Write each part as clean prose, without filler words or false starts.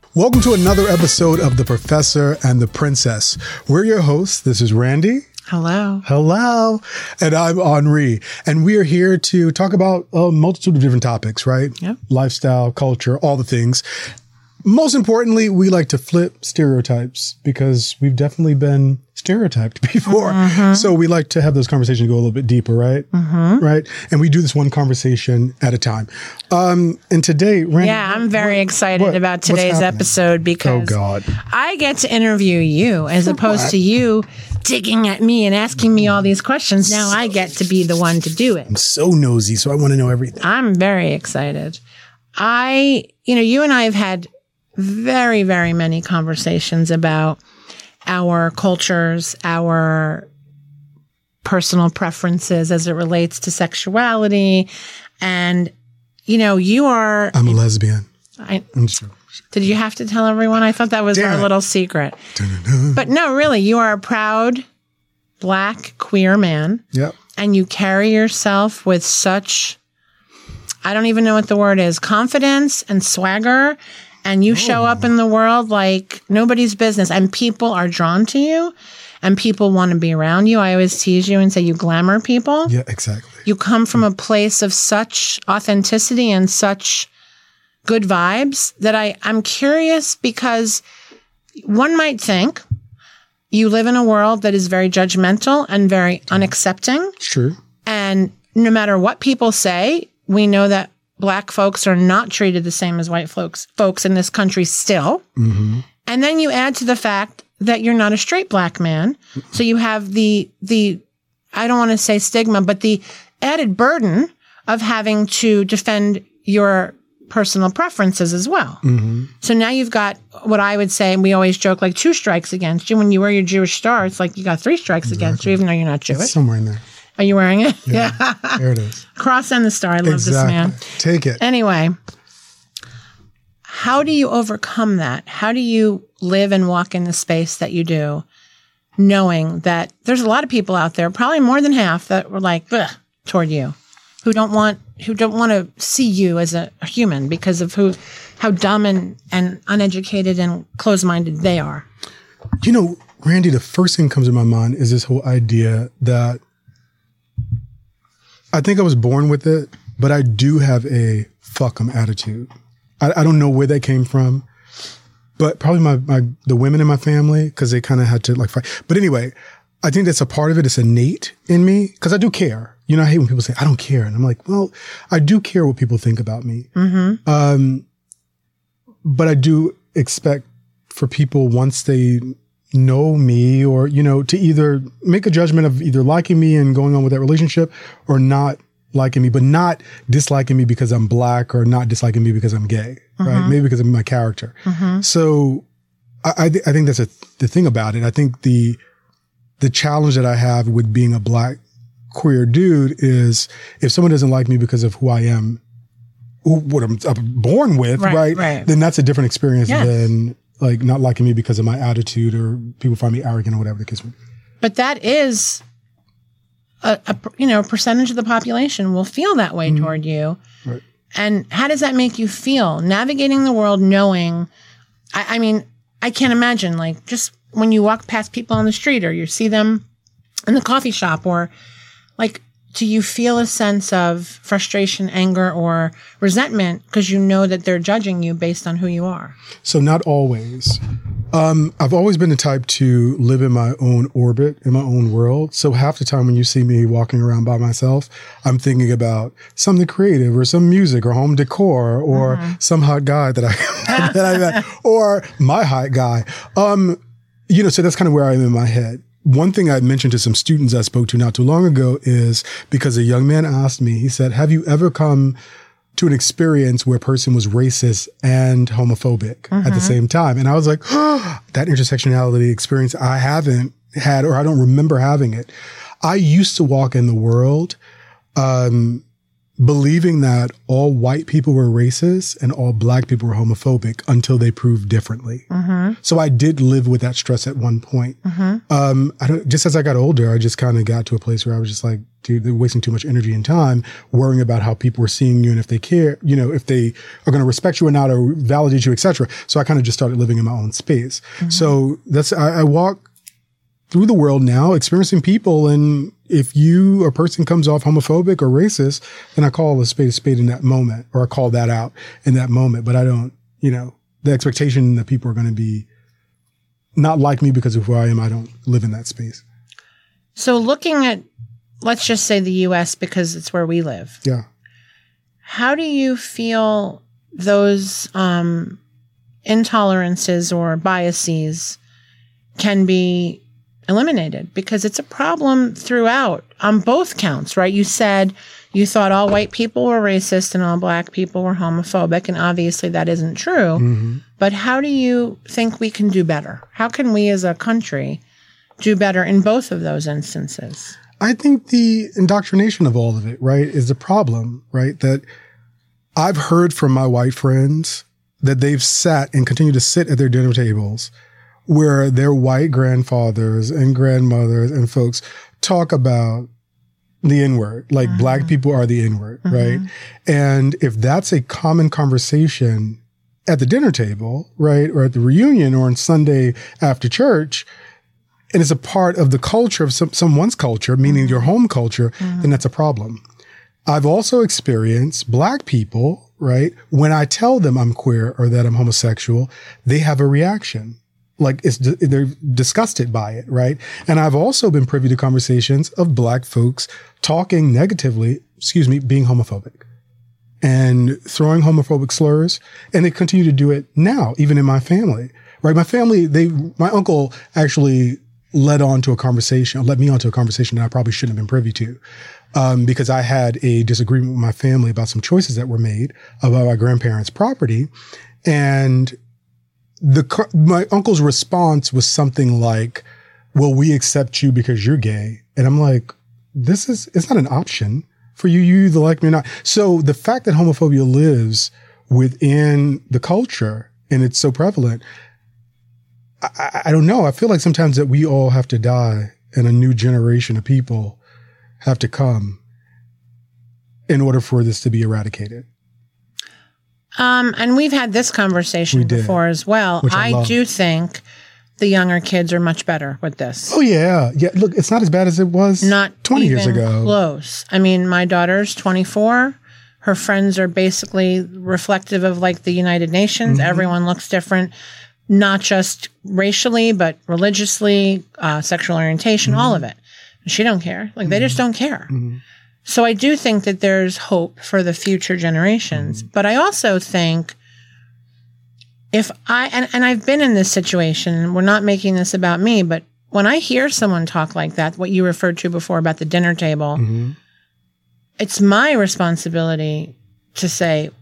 Welcome to another episode of The Professor and the Princess. We're your hosts. This is Randy. Hello. Hello. And I'm Henri. And we are here to talk about a multitude of different topics, right? Yep. Lifestyle, culture, all the things. Most importantly, we like to flip stereotypes because we've definitely been stereotyped before. Mm-hmm. So we like to have those conversations go a little bit deeper, right? Mm-hmm. Right? And we do this one conversation at a time. And today, Randy, yeah, I'm very excited about today's episode because I get to interview you as opposed to you digging at me and asking me all these questions. Now I get to be the one to do it. I'm so nosy, so I want to know everything. I'm very excited. You and I have had very, very many conversations about our cultures, our personal preferences as it relates to sexuality. And, you are... I'm a lesbian. I'm sure. Did you have to tell everyone? I thought that was our little secret. Dun-dun-dun. But no, really, you are a proud Black queer man. Yep. And you carry yourself with such, I don't even know what the word is, confidence and swagger. And you show up in the world like nobody's business. And people are drawn to you. And people want to be around you. I always tease you and say you glamour people. Yeah, exactly. You come from a place of such authenticity and such good vibes that I'm curious because one might think you live in a world that is very judgmental and very unaccepting. True. And no matter what people say, we know that Black folks are not treated the same as white folks in this country still. Mm-hmm. And then you add to the fact that you're not a straight Black man. So you have the I don't want to say stigma, but the added burden of having to defend your personal preferences as well. Mm-hmm. So now you've got what I would say, and we always joke, like 2 strikes against you. When you wear your Jewish star, it's like you got 3 strikes against you, even though you're not Jewish. It's somewhere in there. Are you wearing it? Yeah. There it is. Cross and the star. I love this man. Take it. Anyway, how do you overcome that? How do you live and walk in the space that you do, knowing that there's a lot of people out there, probably more than half, that were like, ugh, toward you, who don't want to see you as a human because of how dumb and uneducated and closed-minded they are? Randy, the first thing that comes to my mind is this whole idea that I think I was born with it, but I do have a fuck 'em attitude. I don't know where that came from, but probably the women in my family, because they kind of had to fight. But anyway, I think that's a part of it. It's innate in me because I do care. I hate when people say, I don't care. And I'm like, well, I do care what people think about me. Mm-hmm. But I do expect for people, once they know me or, to either make a judgment of either liking me and going on with that relationship or not liking me, but not disliking me because I'm Black or not disliking me because I'm gay, right? Maybe because of my character. Mm-hmm. So I think that's the thing about it. I think the challenge that I have with being a Black queer dude is if someone doesn't like me because of who I am, what I'm born with, right? Then that's a different experience than not liking me because of my attitude or people find me arrogant or whatever the case may be. But that is a percentage of the population will feel that way toward you. Right. And how does that make you feel navigating the world knowing, I mean, I can't imagine just when you walk past people on the street or you see them in the coffee shop or do you feel a sense of frustration, anger, or resentment because you know that they're judging you based on who you are? So not always. I've always been the type to live in my own orbit, in my own world. So half the time when you see me walking around by myself, I'm thinking about something creative or some music or home decor or some hot guy that I met or my hot guy. So that's kind of where I am in my head. One thing I mentioned to some students I spoke to not too long ago is because a young man asked me, he said, have you ever come to an experience where a person was racist and homophobic at the same time? And I was like, that intersectionality experience I haven't had, or I don't remember having it. I used to walk in the world believing that all white people were racist and all black people were homophobic until they proved differently. So I did live with that stress at one point. Just as I got older, I just kind of got to a place where I was just like, dude, they're wasting too much energy and time worrying about how people are seeing you and if they care, you know, if they are going to respect you or not or validate you, etc. So I kind of just started living in my own space. So I walk through the world now experiencing people, and if a person comes off homophobic or racist, then I call a spade in that moment, or I call that out in that moment. But I don't, you know, the expectation that people are going to be not like me because of who I am, I don't live in that space. So looking at, let's just say the U.S. because it's where we live. Yeah. How do you feel those intolerances or biases can be eliminated? Because it's a problem throughout on both counts, right? You said you thought all white people were racist and all black people were homophobic, and obviously that isn't true. But how do you think we can do better? How can we as a country do better in both of those instances? I think the indoctrination of all of it, right, is the problem, right? That I've heard from my white friends that they've sat and continue to sit at their dinner tables where their white grandfathers and grandmothers and folks talk about the N-word, like black people are the N-word, right? And if that's a common conversation at the dinner table, right, or at the reunion or on Sunday after church, and it's a part of the culture of someone's culture, meaning your home culture, then that's a problem. I've also experienced black people, right, when I tell them I'm queer or that I'm homosexual, they have a reaction. Like they're disgusted by it, right? And I've also been privy to conversations of black folks talking negatively, being homophobic and throwing homophobic slurs. And they continue to do it now, even in my family, right? My uncle actually led me onto a conversation that I probably shouldn't have been privy to. Because I had a disagreement with my family about some choices that were made about my grandparents' property. And my uncle's response was something like, well, we accept you because you're gay. And I'm like, it's not an option for you. You either like me or not. So the fact that homophobia lives within the culture and it's so prevalent, I don't know. I feel like sometimes that we all have to die and a new generation of people have to come in order for this to be eradicated. And we've had this conversation before as well. I do think the younger kids are much better with this. Oh, yeah. Yeah. Look, it's not as bad as it was not 20 years ago. Close. I mean, my daughter's 24. Her friends are basically reflective of like the United Nations. Everyone looks different, not just racially, but religiously, sexual orientation, all of it. She don't care. Like, they just don't care. So I do think that there's hope for the future generations. But I also think and I've been in this situation, we're not making this about me, but when I hear someone talk like that, what you referred to before about the dinner table, it's my responsibility to say,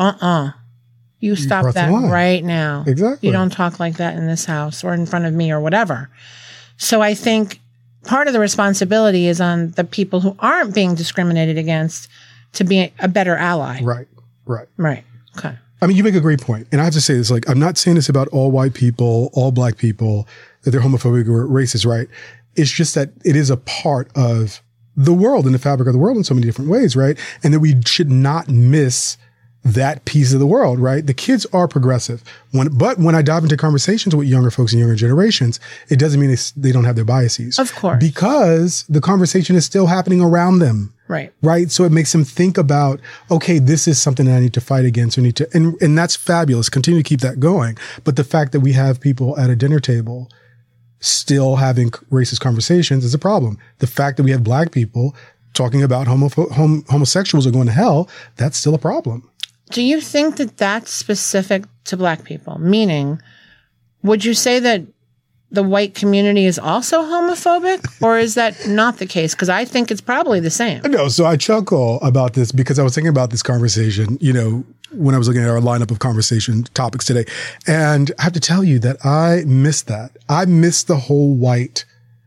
you stop that right now. Exactly. You don't talk like that in this house or in front of me or whatever. So I think part of the responsibility is on the people who aren't being discriminated against to be a better ally. Right. Okay. I mean, you make a great point. And I have to say this, like, I'm not saying this about all white people, all black people, that they're homophobic or racist, right? It's just that it is a part of the world and the fabric of the world in so many different ways, right? And that we should not miss that piece of the world, right? The kids are progressive. But when I dive into conversations with younger folks and younger generations, it doesn't mean they don't have their biases. Of course. Because the conversation is still happening around them. Right. Right. So it makes them think about, okay, this is something that I need to fight against or and that's fabulous. Continue to keep that going. But the fact that we have people at a dinner table still having racist conversations is a problem. The fact that we have black people talking about homosexuals are going to hell, that's still a problem. Do you think that that's specific to black people? Meaning, would you say that the white community is also homophobic, or is that not the case? Because I think it's probably the same. No, so I chuckle about this because I was thinking about this conversation, when I was looking at our lineup of conversation topics today. And I have to tell you that I missed that. I missed the whole white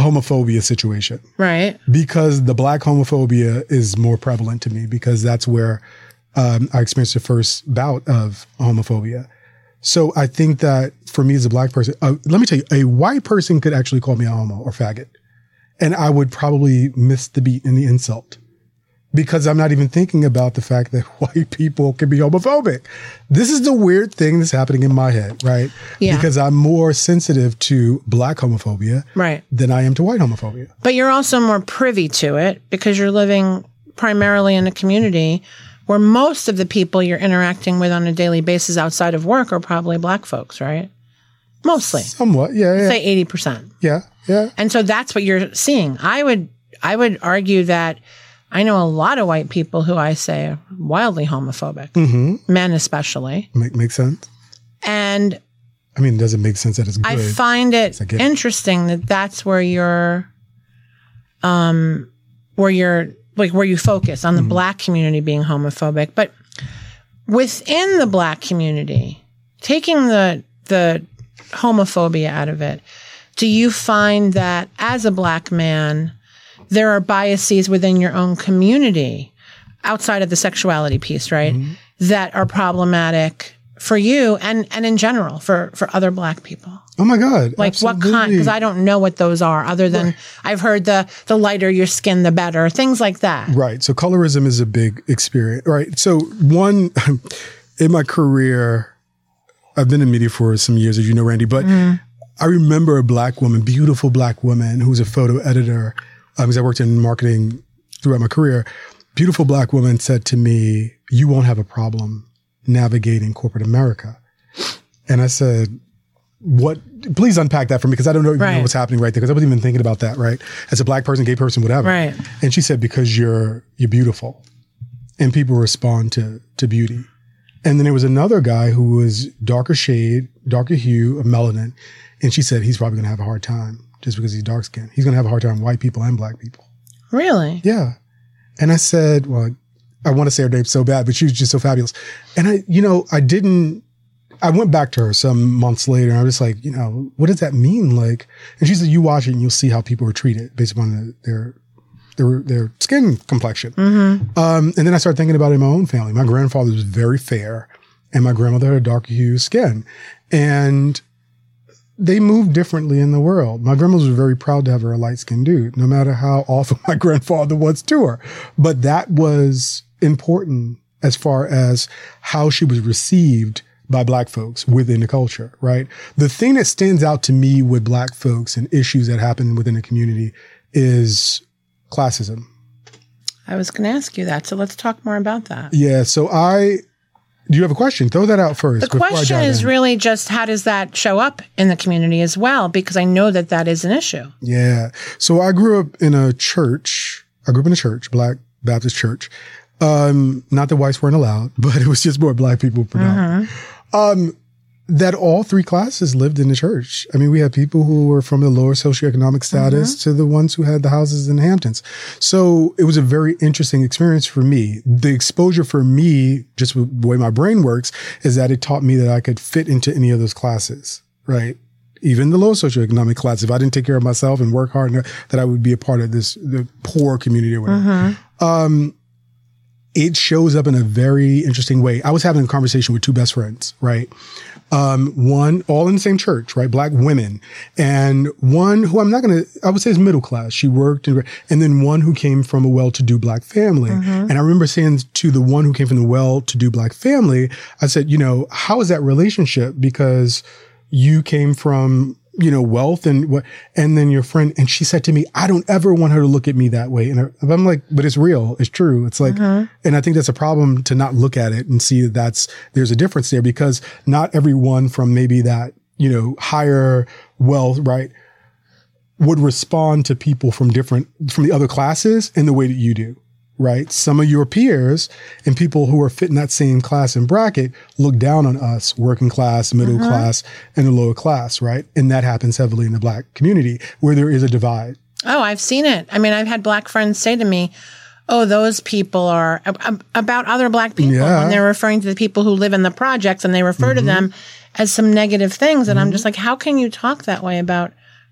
homophobia situation. Right. Because the black homophobia is more prevalent to me because that's where I experienced the first bout of homophobia. So I think that for me as a black person, let me tell you, a white person could actually call me a homo or faggot. And I would probably miss the beat in the insult because I'm not even thinking about the fact that white people can be homophobic. This is the weird thing that's happening in my head, right? Yeah. Because I'm more sensitive to black homophobia Right. than I am to white homophobia. But you're also more privy to it because you're living primarily in a community where most of the people you're interacting with on a daily basis outside of work are probably black folks, right? Mostly. Somewhat, yeah. Say 80%. Yeah. And so that's what you're seeing. I would argue that I know a lot of white people who I say are wildly homophobic, men especially. Makes sense. And I mean, it doesn't make sense that it's good. I find it interesting that that's where you focus on the black community being homophobic. But within the black community, taking the homophobia out of it, do you find that as a black man, there are biases within your own community outside of the sexuality piece, right? That are problematic for you and in general for other black people? Oh my God. Like absolutely. what kind? Because I don't know what those are other than I've heard the lighter your skin, the better, things like that. Right. So colorism is a big experience, right? So one, in my career, I've been in media for some years, as you know, Randy, but I remember a black woman, beautiful black woman who was a photo editor, because I worked in marketing throughout my career. Beautiful black woman said to me, "You won't have a problem navigating corporate America." And I said, "What? Please unpack that for me, because I don't know, know what's happening right there, because I wasn't even thinking about that, right? As a black person, gay person, whatever." Right. And she said, "Because you're beautiful, and people respond to beauty." And then there was another guy who was darker shade, darker hue of melanin, and she said, "He's probably going to have a hard time just because he's dark skinned. He's going to have a hard time with white people and black people." Really? Yeah. And I said, well, I want to say her name so bad, but she was just so fabulous. And I went back to her some months later and I was like, what does that mean? Like, and she said, you watch it and you'll see how people are treated based upon their skin complexion. And then I started thinking about it in my own family. My grandfather was very fair and my grandmother had a darker hue skin. And they moved differently in the world. My grandmother was very proud to have her a light-skinned dude, no matter how awful my grandfather was to her. But that was important as far as how she was received by black folks within the culture, right? The thing that stands out to me with black folks and issues that happen within the community is classism. I was going to ask you that, so let's talk more about that. Yeah, so do you have a question? Throw that out first. The question is really just how does that show up in the community as well? Because I know that is an issue. Yeah. So I grew up in a church. Black Baptist church. Not that whites weren't allowed, but it was just more black people predominantly. That all three classes lived in the church. I mean, we had people who were from the lower socioeconomic status to the ones who had the houses in the Hamptons. So it was a very interesting experience for me. The exposure for me, just the way my brain works, is that it taught me that I could fit into any of those classes, right? Even the low socioeconomic class. If I didn't take care of myself and work hard, that I would be a part of the poor community or whatever. It shows up in a very interesting way. I was having a conversation with two best friends, right? One, all in the same church, right? Black women. And one who I would say is middle class. She worked, and then one who came from a well-to-do black family. And I remember saying to the one who came from the well-to-do black family, I said, how is that relationship? Because you came from, wealth and then your friend. And she said to me, I don't ever want her to look at me that way. And I'm like, but it's real. It's true. It's like, and I think that's a problem to not look at it and see that there's a difference there, because not everyone from maybe that, higher wealth, right, would respond to people from the other classes in the way that you do. Right? Some of your peers and people who are fitting that same class and bracket look down on us, working class, middle class, and the lower class, right? And that happens heavily in the black community where there is a divide. Oh, I've seen it. I mean, I've had black friends say to me, oh, those people are about other black people. Yeah. And they're referring to the people who live in the projects and they refer to them as some negative things. And I'm just like, how can you talk that way about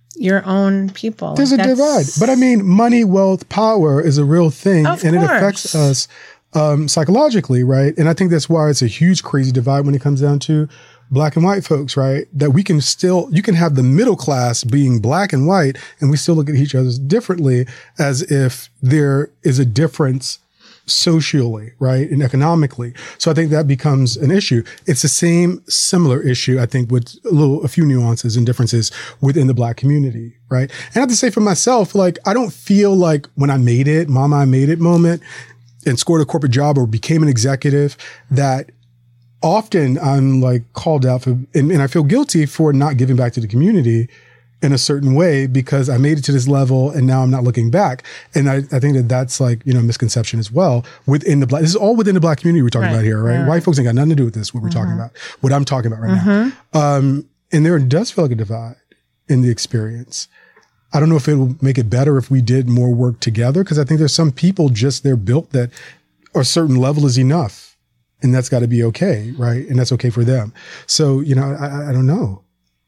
your own people. There's a divide. But I mean, money, wealth, power is a real thing. Of and course. It affects us psychologically, right? And I think that's why it's a huge, crazy divide when it comes down to black and white folks, right? That we can still, you can have the middle class being black and white, and we still look at each other differently as if there is a difference socially, right? And economically. So I think that becomes an issue. It's the same similar issue, I think, with a few nuances and differences within the black community, right? And I have to say for myself, like, I don't feel like when I made it, mama, I made it moment and scored a corporate job or became an executive, that often I'm like called out for, and I feel guilty for not giving back to the community in a certain way because I made it to this level and now I'm not looking back. And I think that that's like, you know, a misconception as well within the black, this is all within the black community we're talking about here, right? White folks ain't got nothing to do with this, what we're talking about, what I'm talking about right now. And there does feel like a divide in the experience. I don't know if it will make it better if we did more work together, because I think there's some people just, they're built that a certain level is enough. And that's got to be okay, right? And that's okay for them. So, you know, I don't know.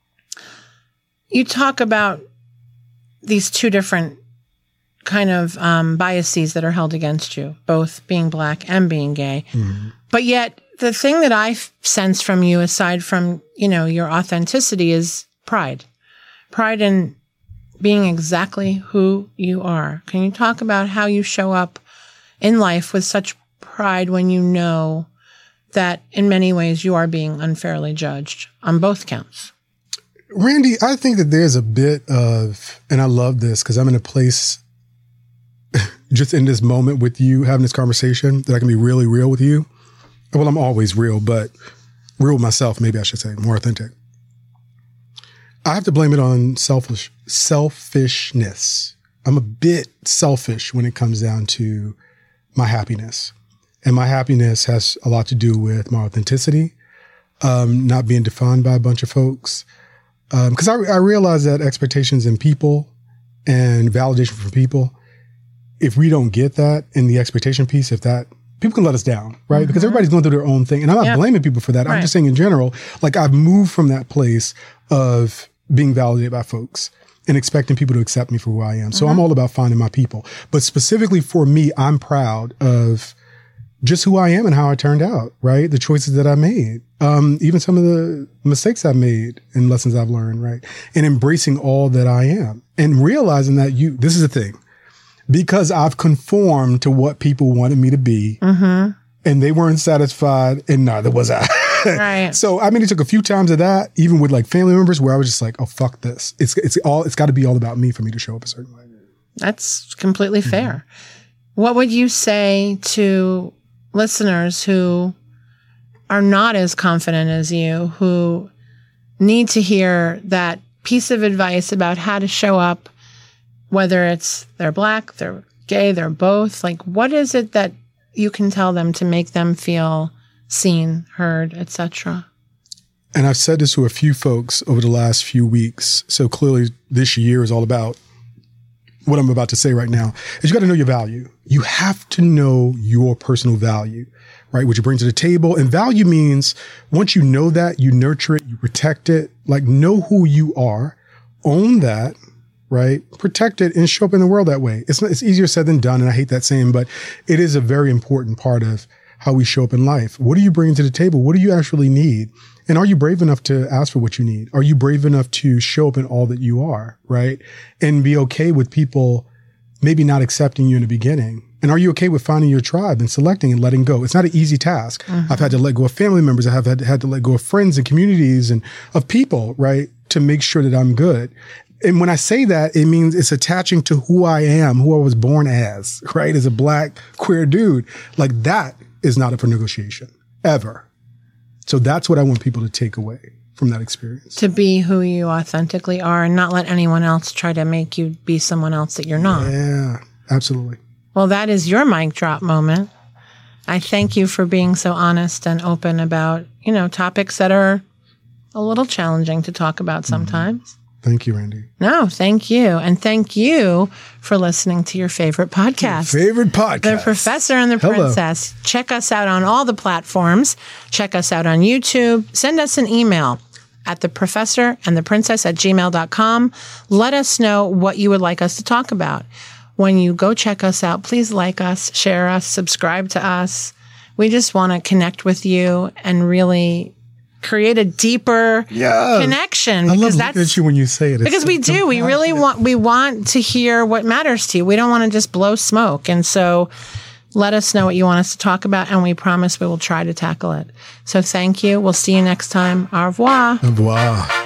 You talk about these two different kind of biases that are held against you, both being black and being gay. But yet the thing that I sense from you, aside from, you know, your authenticity, is pride. Pride in being exactly who you are. Can you talk about how you show up in life with such pride when you know that in many ways you are being unfairly judged on both counts? Randy, I think that there's a bit of, and I love this because I'm in a place just in this moment with you having this conversation that I can be really real with you. Well, I'm always real, but real with myself, maybe I should say, more authentic. I have to blame it on selfishness. I'm a bit selfish when it comes down to my happiness. And my happiness has a lot to do with my authenticity, not being defined by a bunch of folks. Because I realize that expectations in people and validation from people, if we don't get that in the expectation piece, if that, people can let us down, right? Because everybody's going through their own thing. And I'm not blaming people for that. I'm just saying in general, like I've moved from that place of being validated by folks and expecting people to accept me for who I am. So I'm all about finding my people. But specifically for me, I'm proud of just who I am and how I turned out, right? The choices that I made, even some of the mistakes I've made and lessons I've learned, right? And embracing all that I am and realizing that this is the thing, because I've conformed to what people wanted me to be and they weren't satisfied and neither was I. Right. So, I mean, it took a few times of that, even with like family members where I was just like, oh, fuck this. It's got to be all about me for me to show up a certain way. That's completely fair. What would you say to listeners who are not as confident as you, who need to hear that piece of advice about how to show up, whether it's they're black, they're gay, they're both? Like, what is it that you can tell them to make them feel seen, heard, etc.? And I've said this to a few folks over the last few weeks. So clearly this year is all about what I'm about to say right now, is you got to know your value. You have to know your personal value, right? What you bring to the table. And value means once you know that, you nurture it, you protect it, like know who you are, own that, right? Protect it and show up in the world that way. It's easier said than done. And I hate that saying, but it is a very important part of how we show up in life. What are you bringing to the table? What do you actually need? And are you brave enough to ask for what you need? Are you brave enough to show up in all that you are, right? And be okay with people maybe not accepting you in the beginning. And are you okay with finding your tribe and selecting and letting go? It's not an easy task. I've had to let go of family members. I have had to let go of friends and communities and of people, right? To make sure that I'm good. And when I say that, it means it's attaching to who I am, who I was born as, right? As a black queer dude. Like that is not up for negotiation, ever. So that's what I want people to take away from that experience. To be who you authentically are and not let anyone else try to make you be someone else that you're not. Yeah, absolutely. Well, that is your mic drop moment. I thank you for being so honest and open about, you know, topics that are a little challenging to talk about sometimes. Thank you, Randy. No, thank you. And thank you for listening to your favorite podcast. Favorite podcast. The Professor and the Princess. Check us out on all the platforms. Check us out on YouTube. Send us an email, at theprofessorandtheprincess@gmail.com. Let us know what you would like us to talk about. When you go check us out, please like us, share us, subscribe to us. We just want to connect with you and really create a deeper connection. I love looking at you when you say it. Because we do. We really want to hear what matters to you. We don't want to just blow smoke. And so let us know what you want us to talk about, and we promise we will try to tackle it. So thank you. We'll see you next time. Au revoir. Au revoir.